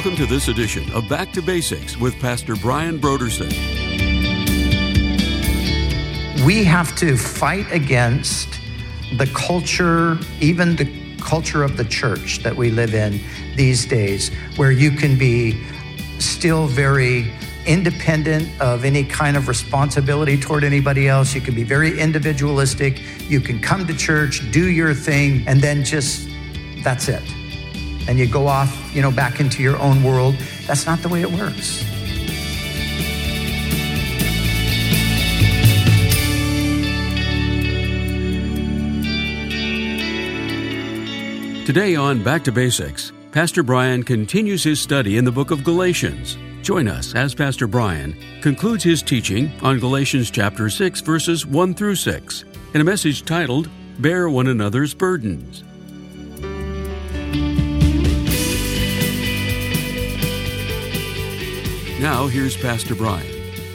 Welcome to this edition of Back to Basics with Pastor Brian Brodersen. We have to fight against the culture, even the culture of the church that we live in these days, where you can be still very independent of any kind of responsibility toward anybody else. You can be very individualistic. You can come to church, do your thing, and then just, that's it. And you go off, back into your own world. That's not the way it works. Today on Back to Basics, Pastor Brian continues his study in the book of Galatians. Join us as Pastor Brian concludes his teaching on Galatians chapter 6, verses 1 through 6, in a message titled, Bear One Another's Burdens. Now, here's Pastor Brian.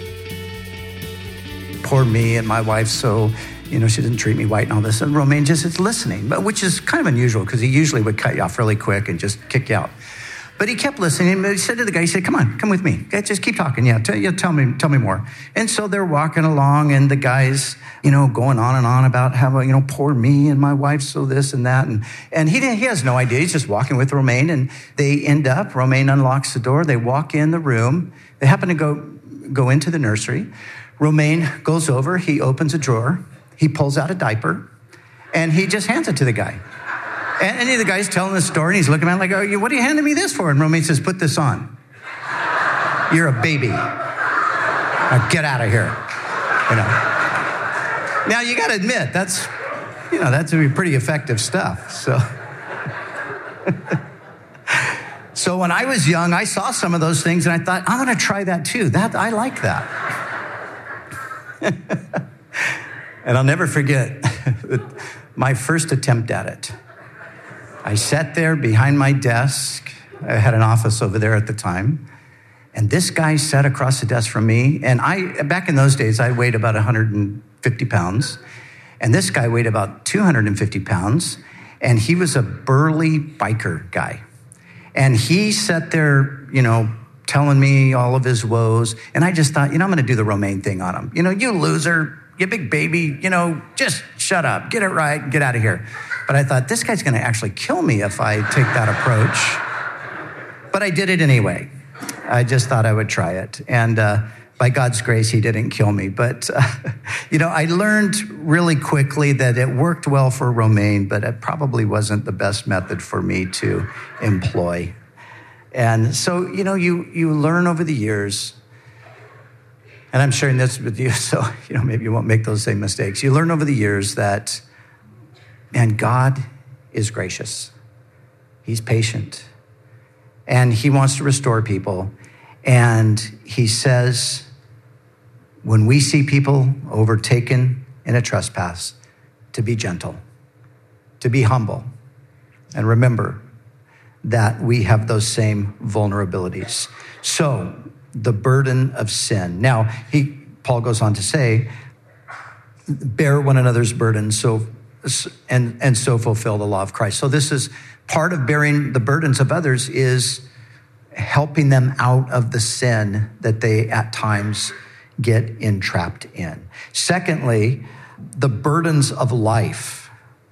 Poor me and my wife, so, she didn't treat me right and all this. And Romaine just is listening, but which is kind of unusual because he usually would cut you off really quick and just kick you out. But he kept listening. He said to the guy, come with me. Just keep talking. Tell me more. And so they're walking along and the guy's, going on and on about how, poor me and my wife, so this and that. And he has no idea. He's just walking with Romaine and they end up, Romaine unlocks the door. They walk in the room. They happen to go into the nursery. Romaine goes over. He opens a drawer. He pulls out a diaper and he just hands it to the guy. And the guy's telling the story, and he's looking at him like, oh, what are you handing me this for? And Romaine says, put this on. You're a baby. Now get out of here. Now, you got to admit, that's pretty effective stuff. So when I was young, I saw some of those things, and I thought, I'm going to try that too. I like that. And I'll never forget my first attempt at it. I sat there behind my desk. I had an office over there at the time. And this guy sat across the desk from me. And back in those days, I weighed about 150 pounds. And this guy weighed about 250 pounds. And he was a burly biker guy. And he sat there, telling me all of his woes. And I just thought, I'm going to do the Romaine thing on him. You loser, you big baby, just shut up, get it right, get out of here. But I thought, this guy's going to actually kill me if I take that approach. But I did it anyway. I just thought I would try it. And by God's grace, he didn't kill me. But, I learned really quickly that it worked well for Romaine, but it probably wasn't the best method for me to employ. And so, you learn over the years, and I'm sharing this with you, so, maybe you won't make those same mistakes. You learn over the years that, and God is gracious. He's patient. And he wants to restore people. And he says, when we see people overtaken in a trespass, to be gentle, to be humble. And remember that we have those same vulnerabilities. So, the burden of sin. Now, Paul goes on to say, bear one another's burdens, and so fulfill the law of Christ. So this is part of bearing the burdens of others, is helping them out of the sin that they at times get entrapped in. Secondly, the burdens of life.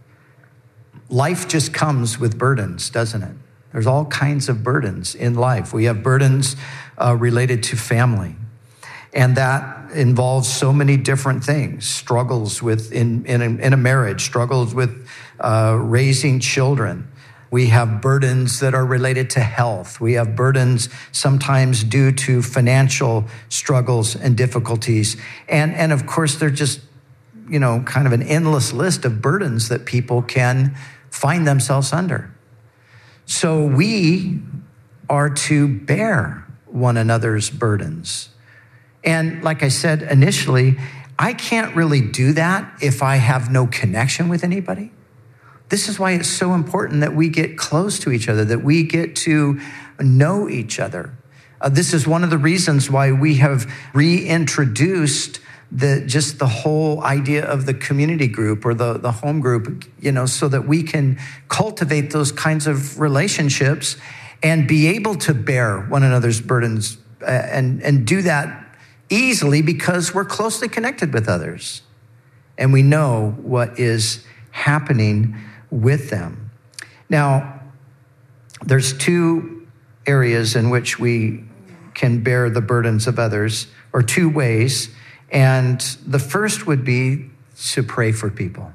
Life just comes with burdens, doesn't it? There's all kinds of burdens in life. We have burdens related to family. And that involves so many different things, struggles in a marriage, struggles with raising children. We have burdens that are related to health. We have burdens sometimes due to financial struggles and difficulties. And of course, they're just, kind of an endless list of burdens that people can find themselves under. So we are to bear one another's burdens. And like I said initially, I can't really do that if I have no connection with anybody. This is why it's so important that we get close to each other, that we get to know each other. This is one of the reasons why we have reintroduced the whole idea of the community group or the home group, so that we can cultivate those kinds of relationships and be able to bear one another's burdens and do that easily because we're closely connected with others and we know what is happening with them. Now, there's two areas in which we can bear the burdens of others, or two ways. And the first would be to pray for people.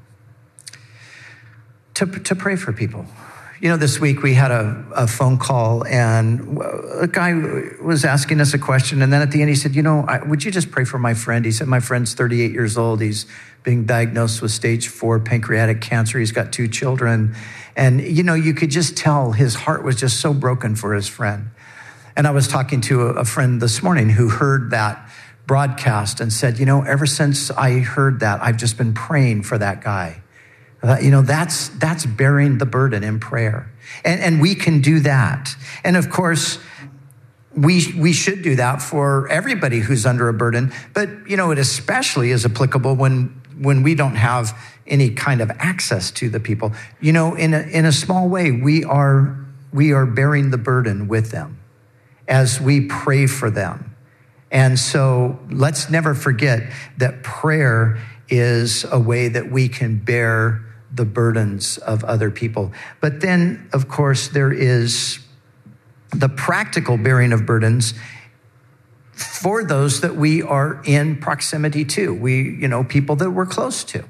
To pray for people. You know, this week we had a phone call and a guy was asking us a question. And then at the end he said, would you just pray for my friend? He said, my friend's 38 years old. He's being diagnosed with stage 4 pancreatic cancer. He's got 2 children. And, you could just tell his heart was just so broken for his friend. And I was talking to a friend this morning who heard that broadcast and said, ever since I heard that, I've just been praying for that guy. That's bearing the burden in prayer. And we can do that. And of course, we should do that for everybody who's under a burden. But, it especially is applicable when we don't have any kind of access to the people. In a small way, we are bearing the burden with them as we pray for them. And so let's never forget that prayer is a way that we can bear the burdens of other people. But then, of course, there is the practical bearing of burdens for those that we are in proximity to. People that we're close to.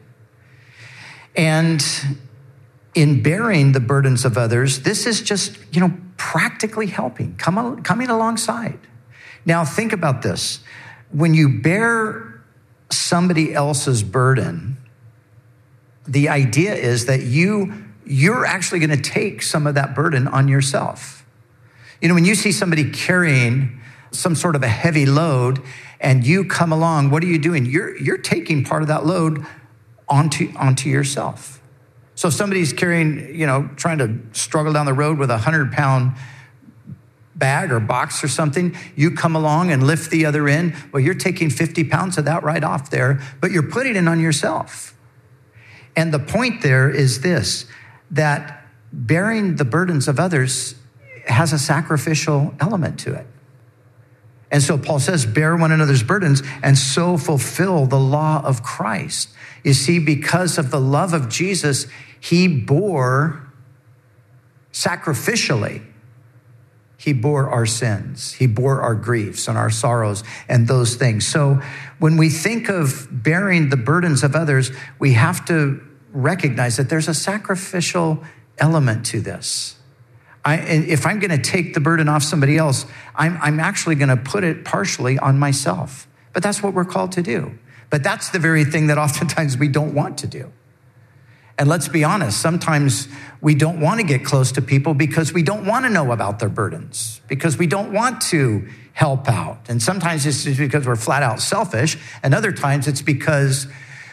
And in bearing the burdens of others, this is just, practically helping, coming alongside. Now, think about this. When you bear somebody else's burden, the idea is that you're actually going to take some of that burden on yourself. When you see somebody carrying some sort of a heavy load and you come along, what are you doing? You're taking part of that load onto yourself. So if somebody's carrying, trying to struggle down the road with a 100-pound bag or box or something, you come along and lift the other end. Well, you're taking 50 pounds of that right off there, but you're putting it on yourself. And the point there is this, that bearing the burdens of others has a sacrificial element to it. And so Paul says, bear one another's burdens and so fulfill the law of Christ. You see, because of the love of Jesus, he bore sacrificially. He bore our sins. He bore our griefs and our sorrows and those things. So when we think of bearing the burdens of others, we have to recognize that there's a sacrificial element to this. If I'm going to take the burden off somebody else, I'm actually going to put it partially on myself. But that's what we're called to do. But that's the very thing that oftentimes we don't want to do. And let's be honest, sometimes we don't want to get close to people because we don't want to know about their burdens, because we don't want to help out. And sometimes it's just because we're flat out selfish. And other times it's because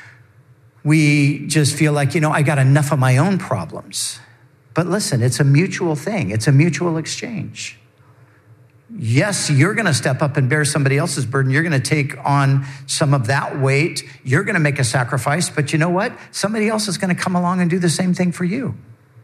we just feel like, I got enough of my own problems. But listen, it's a mutual thing. It's a mutual exchange. Yes, you're going to step up and bear somebody else's burden. You're going to take on some of that weight. You're going to make a sacrifice. But you know what? Somebody else is going to come along and do the same thing for you.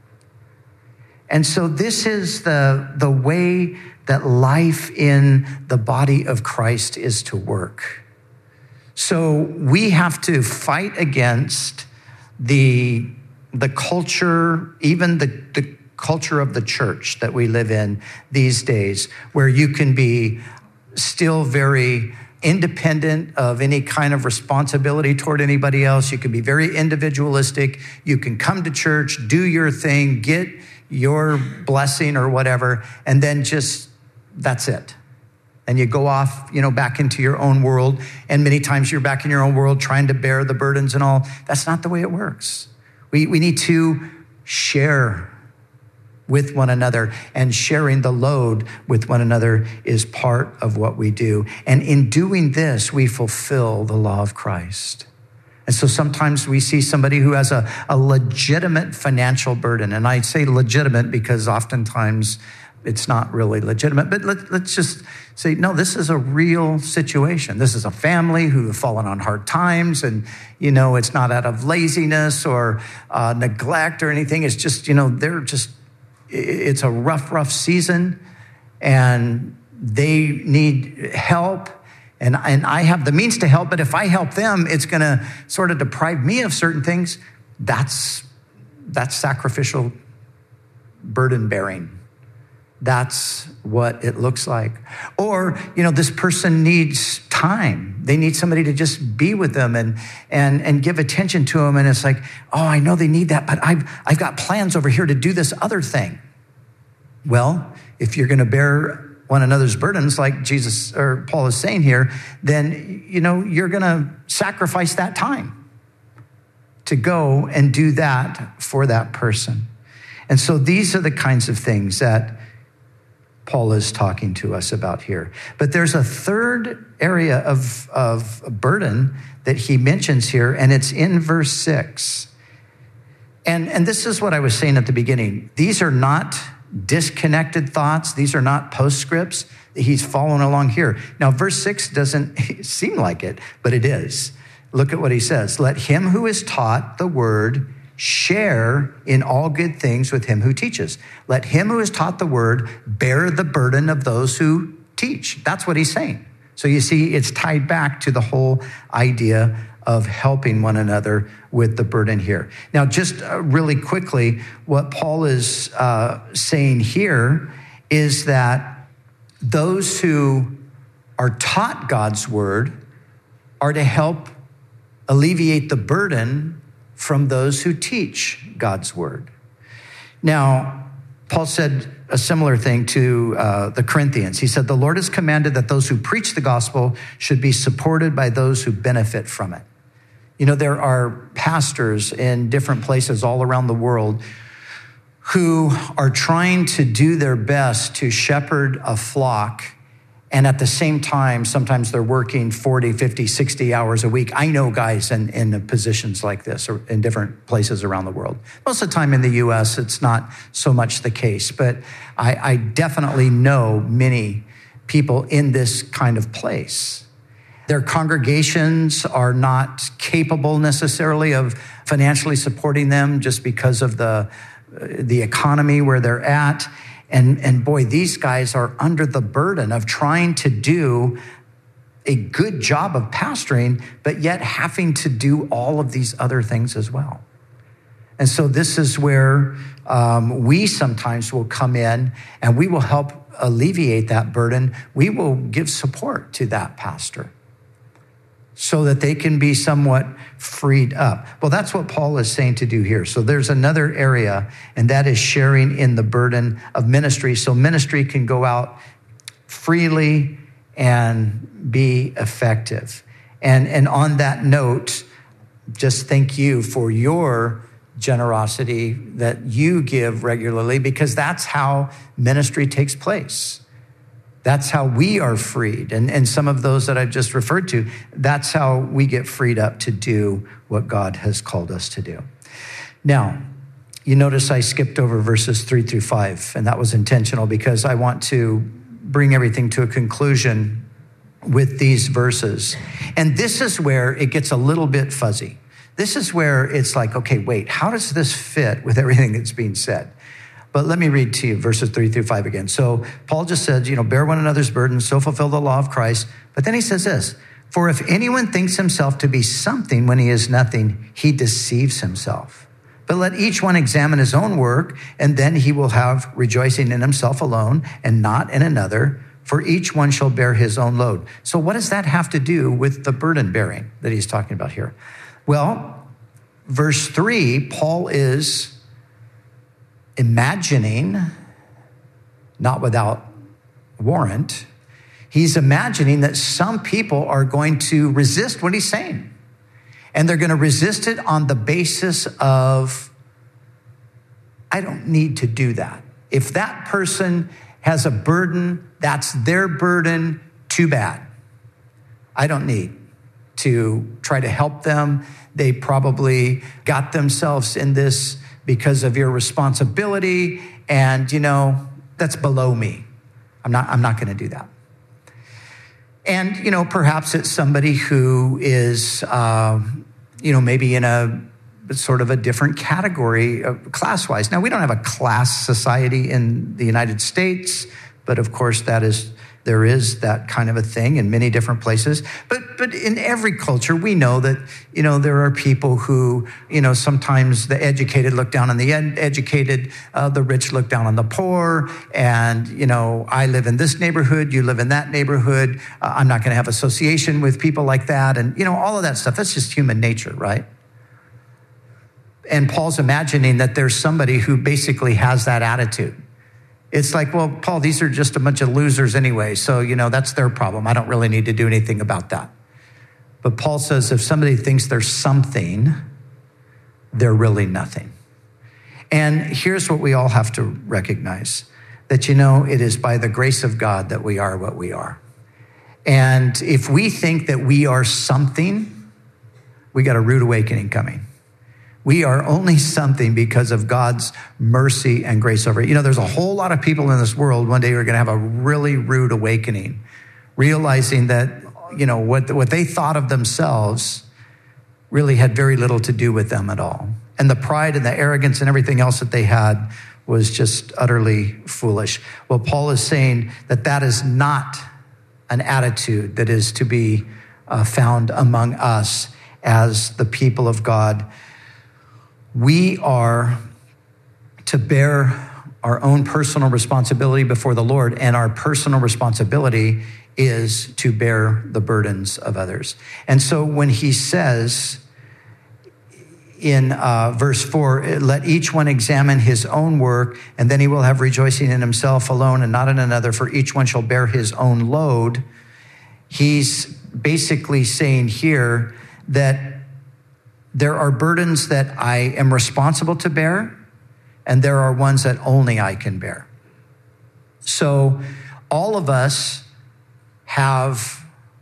And so this is the way that life in the body of Christ is to work. So we have to fight against the culture, even the culture of the church that we live in these days, where you can be still very independent of any kind of responsibility toward anybody else. You can be very individualistic. You can come to church, do your thing, get your blessing or whatever, and then just, that's it. And you go off, back into your own world. And many times you're back in your own world trying to bear the burdens and all. That's not the way it works. We need to share with one another, and sharing the load with one another is part of what we do. And in doing this, we fulfill the law of Christ. And so sometimes we see somebody who has a legitimate financial burden. And I say legitimate because oftentimes it's not really legitimate. But let's just say, no, this is a real situation. This is a family who have fallen on hard times. And, it's not out of laziness or neglect or anything. It's just, they're just it's a rough season and they need help, and I have the means to help, but if I help them, it's going to sort of deprive me of certain things. That's sacrificial burden bearing. That's what it looks like. Or, this person needs time. They need somebody to just be with them and give attention to them. And it's like, oh, I know they need that, but I've got plans over here to do this other thing. Well, if you're going to bear one another's burdens, like Jesus or Paul is saying here, then, you're going to sacrifice that time to go and do that for that person. And so these are the kinds of things that Paul is talking to us about here. But there's a third area of burden that he mentions here, and it's in verse 6. And this is what I was saying at the beginning. These are not disconnected thoughts. These are not postscripts. He's following along here. Now, verse 6 doesn't seem like it, but it is. Look at what he says. Let him who is taught the word share in all good things with him who teaches. Let him who is taught the word bear the burden of those who teach. That's what he's saying. So you see, it's tied back to the whole idea of helping one another with the burden here. Now, just really quickly, what Paul is saying here is that those who are taught God's word are to help alleviate the burden from those who teach God's word. Now, Paul said a similar thing to the Corinthians. He said, the Lord has commanded that those who preach the gospel should be supported by those who benefit from it. There are pastors in different places all around the world who are trying to do their best to shepherd a flock. And at the same time, sometimes they're working 40, 50, 60 hours a week. I know guys in positions like this or in different places around the world. Most of the time in the U.S., it's not so much the case. But I definitely know many people in this kind of place. Their congregations are not capable necessarily of financially supporting them just because of the economy where they're at. And boy, these guys are under the burden of trying to do a good job of pastoring, but yet having to do all of these other things as well. And so this is where we sometimes will come in and we will help alleviate that burden. We will give support to that pastor so that they can be somewhat freed up. Well, that's what Paul is saying to do here. So there's another area, and that is sharing in the burden of ministry. So ministry can go out freely and be effective. And on that note, just thank you for your generosity that you give regularly, because that's how ministry takes place. That's how we are freed. And some of those that I've just referred to, that's how we get freed up to do what God has called us to do. Now, you notice I skipped over verses 3-5, and that was intentional because I want to bring everything to a conclusion with these verses. And this is where it gets a little bit fuzzy. This is where it's like, okay, wait, how does this fit with everything that's being said? But let me read to you verses 3-5 again. So Paul just said, bear one another's burdens, so fulfill the law of Christ. But then he says this, for if anyone thinks himself to be something when he is nothing, he deceives himself. But let each one examine his own work, and then he will have rejoicing in himself alone and not in another, for each one shall bear his own load. So what does that have to do with the burden bearing that he's talking about here? Well, verse 3, Paul is imagining, not without warrant, he's imagining that some people are going to resist what he's saying. And they're going to resist it on the basis of, I don't need to do that. If that person has a burden, that's their burden, too bad. I don't need to try to help them. They probably got themselves in this because of irresponsibility, and that's below me. I'm not going to do that. And perhaps it's somebody who is maybe in a sort of a different category class-wise. Now, we don't have a class society in the United States, but of course there is that kind of a thing in many different places. But in every culture, we know that, there are people who, sometimes the educated look down on the educated, the rich look down on the poor. And, I live in this neighborhood, you live in that neighborhood. I'm not going to have association with people like that. And, all of that stuff, that's just human nature, right? And Paul's imagining that there's somebody who basically has that attitude. It's like, well, Paul, these are just a bunch of losers anyway. So, that's their problem. I don't really need to do anything about that. But Paul says if somebody thinks they're something, they're really nothing. And here's what we all have to recognize, that, it is by the grace of God that we are what we are. And if we think that we are something, we got a rude awakening coming. We are only something because of God's mercy and grace over it. There's a whole lot of people in this world one day who are going to have a really rude awakening, realizing that, what they thought of themselves really had very little to do with them at all. And the pride and the arrogance and everything else that they had was just utterly foolish. Well, Paul is saying that is not an attitude that is to be found among us as the people of God. We are to bear our own personal responsibility before the Lord, and our personal responsibility is to bear the burdens of others. And so when he says in verse 4, let each one examine his own work, and then he will have rejoicing in himself alone and not in another, for each one shall bear his own load. He's basically saying here that there are burdens that I am responsible to bear, and there are ones that only I can bear. So all of us have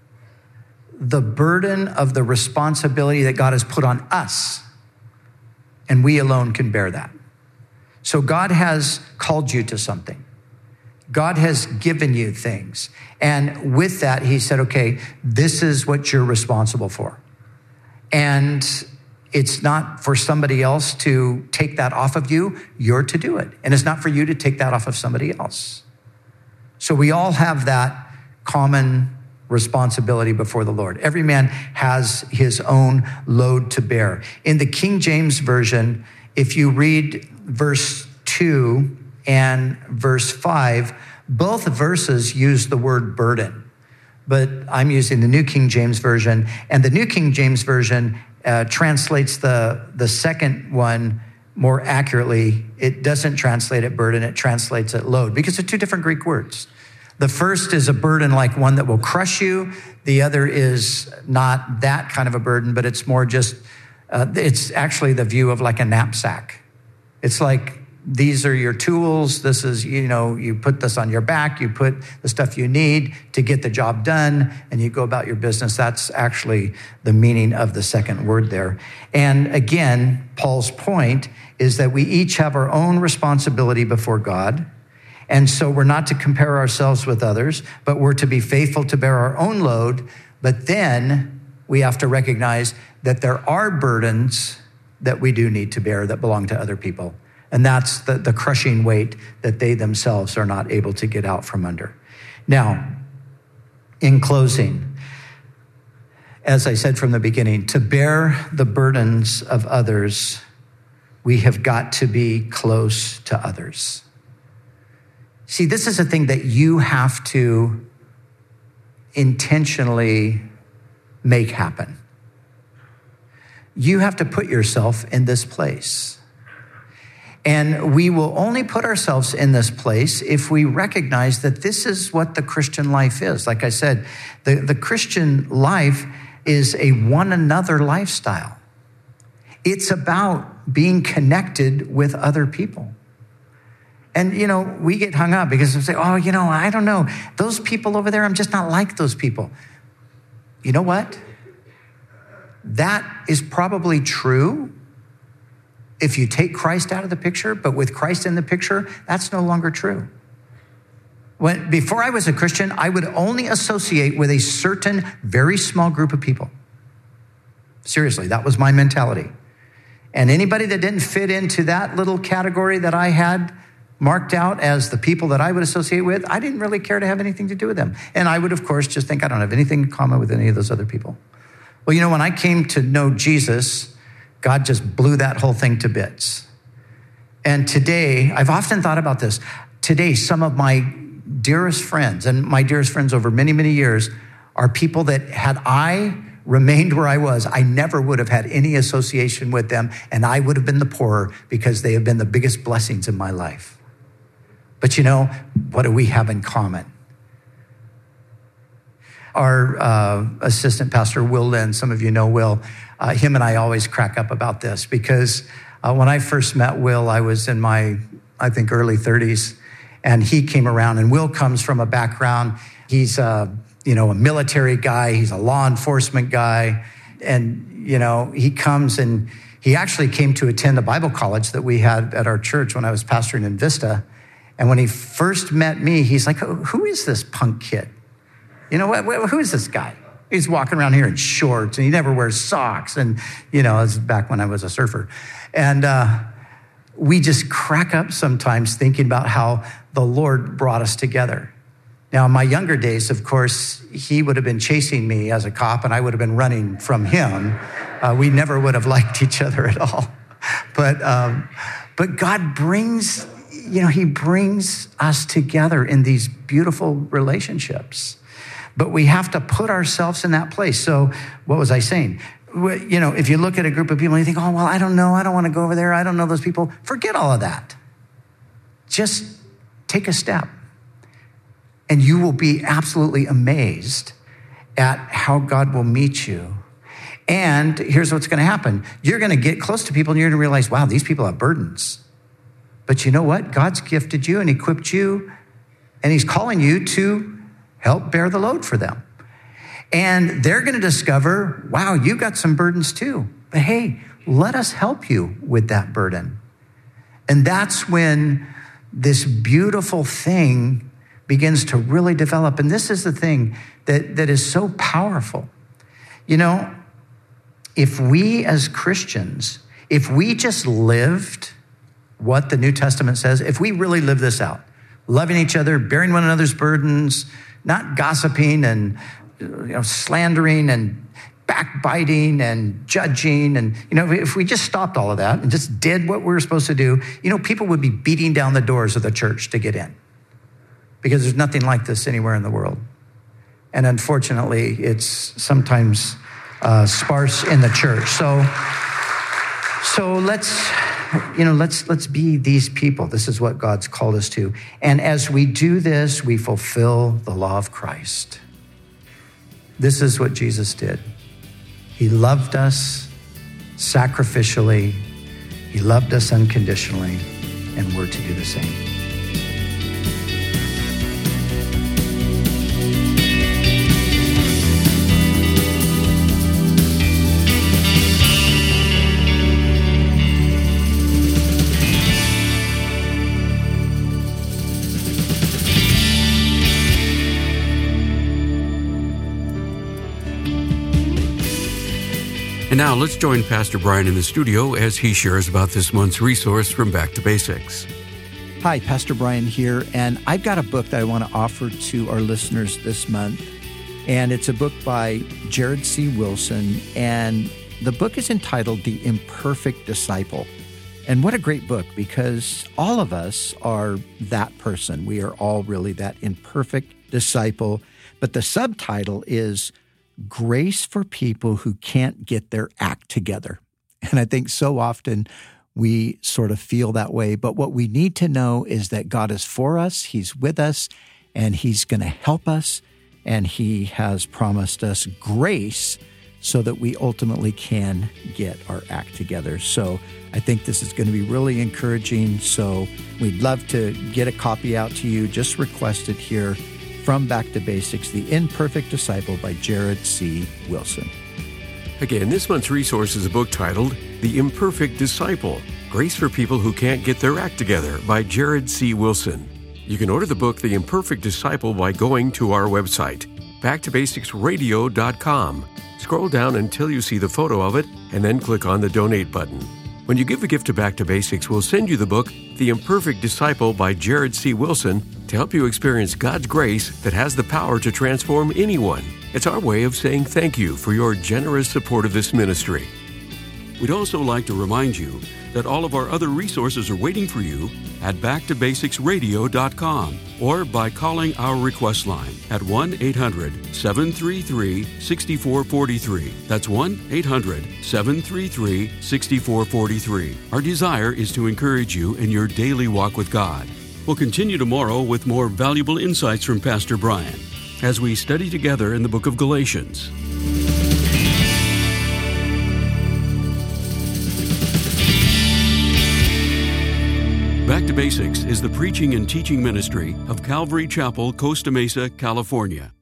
the burden of the responsibility that God has put on us, and we alone can bear that. So God has called you to something. God has given you things. And with that, he said, okay, this is what you're responsible for. And it's not for somebody else to take that off of you. You're to do it. And it's not for you to take that off of somebody else. So we all have that common responsibility before the Lord. Every man has his own load to bear. In the King James Version, if you read verse 2 and verse 5, both verses use the word burden. But I'm using the New King James Version, and the New King James Version translates the second one more accurately. It doesn't translate it burden, it translates it load, because they're two different Greek words. The first is a burden like one that will crush you. The other is not that kind of a burden, but it's more just, it's actually the view of like a knapsack. It's like, these are your tools. This is, you put this on your back. You put the stuff you need to get the job done, and you go about your business. That's actually the meaning of the second word there. And again, Paul's point is that we each have our own responsibility before God. And so we're not to compare ourselves with others, but we're to be faithful to bear our own load. But then we have to recognize that there are burdens that we do need to bear that belong to other people. And that's the crushing weight that they themselves are not able to get out from under. Now, in closing, as I said from the beginning, to bear the burdens of others, we have got to be close to others. See, this is a thing that you have to intentionally make happen. You have to put yourself in this place. And we will only put ourselves in this place if we recognize that this is what the Christian life is. Like I said, the Christian life is a one another lifestyle. It's about being connected with other people. And, we get hung up because we say, I don't know. Those people over there, I'm just not like those people. You know what? That is probably true if you take Christ out of the picture, but with Christ in the picture, that's no longer true. Before I was a Christian, I would only associate with a certain very small group of people. Seriously, that was my mentality. And anybody that didn't fit into that little category that I had marked out as the people that I would associate with, I didn't really care to have anything to do with them. And I would, of course, just think I don't have anything in common with any of those other people. Well, when I came to know Jesus, God just blew that whole thing to bits. And today, I've often thought about this. Today, some of my dearest friends, and my dearest friends over many, many years, are people that had I remained where I was, I never would have had any association with them, and I would have been the poorer because they have been the biggest blessings in my life. But what do we have in common? Our assistant pastor, Will Lynn, some of you know Will, him and I always crack up about this because when I first met Will, I was in my, I think, early 30s, and he came around, and Will comes from a background, he's a military guy, he's a law enforcement guy, and, he comes and he actually came to attend a Bible college that we had at our church when I was pastoring in Vista. And when he first met me, he's like, who is this punk kid? Who is this guy? He's walking around here in shorts and he never wears socks. And, it's back when I was a surfer. And we just crack up sometimes thinking about how the Lord brought us together. Now, in my younger days, of course, he would have been chasing me as a cop and I would have been running from him. We never would have liked each other at all. But God brings... he brings us together in these beautiful relationships. But we have to put ourselves in that place. So what was I saying? If you look at a group of people and you think, oh, well, I don't know. I don't want to go over there. I don't know those people. Forget all of that. Just take a step. And you will be absolutely amazed at how God will meet you. And here's what's going to happen. You're going to get close to people and you're going to realize, wow, these people have burdens. But you know what? God's gifted you and equipped you, and he's calling you to help bear the load for them. And they're going to discover, wow, you got some burdens too. But hey, let us help you with that burden. And that's when this beautiful thing begins to really develop. And this is the thing that is so powerful. If we as Christians, if we just lived what the New Testament says, if we really live this out, loving each other, bearing one another's burdens, not gossiping and slandering and backbiting and judging, and if we just stopped all of that and just did what we were supposed to do, people would be beating down the doors of the church to get in because there's nothing like this anywhere in the world. And unfortunately, it's sometimes sparse in the church. So let's be these people. This is what God's called us to. And as we do this, we fulfill the law of Christ. This is what Jesus did. He loved us sacrificially. He loved us unconditionally, and we're to do the same. And now let's join Pastor Brian in the studio as he shares about this month's resource from Back to Basics. Hi, Pastor Brian here, and I've got a book that I want to offer to our listeners this month, and it's a book by Jared C. Wilson, and the book is entitled The Imperfect Disciple. And what a great book, because all of us are that person. We are all really that imperfect disciple, but the subtitle is Grace for People Who Can't Get Their Act Together. And I think so often we sort of feel that way. But what we need to know is that God is for us, he's with us, and he's going to help us. And he has promised us grace so that we ultimately can get our act together. So I think this is going to be really encouraging. So we'd love to get a copy out to you. Just request it here from Back to Basics, The Imperfect Disciple by Jared C. Wilson. Again, this month's resource is a book titled The Imperfect Disciple, Grace for People Who Can't Get Their Act Together by Jared C. Wilson. You can order the book, The Imperfect Disciple, by going to our website, backtobasicsradio.com. Scroll down until you see the photo of it, and then click on the Donate button. When you give a gift to Back to Basics, we'll send you the book, The Imperfect Disciple by Jared C. Wilson, to help you experience God's grace that has the power to transform anyone. It's our way of saying thank you for your generous support of this ministry. We'd also like to remind you that all of our other resources are waiting for you at backtobasicsradio.com or by calling our request line at 1-800-733-6443. That's 1-800-733-6443. Our desire is to encourage you in your daily walk with God. We'll continue tomorrow with more valuable insights from Pastor Brian as we study together in the book of Galatians. Back to Basics is the preaching and teaching ministry of Calvary Chapel, Costa Mesa, California.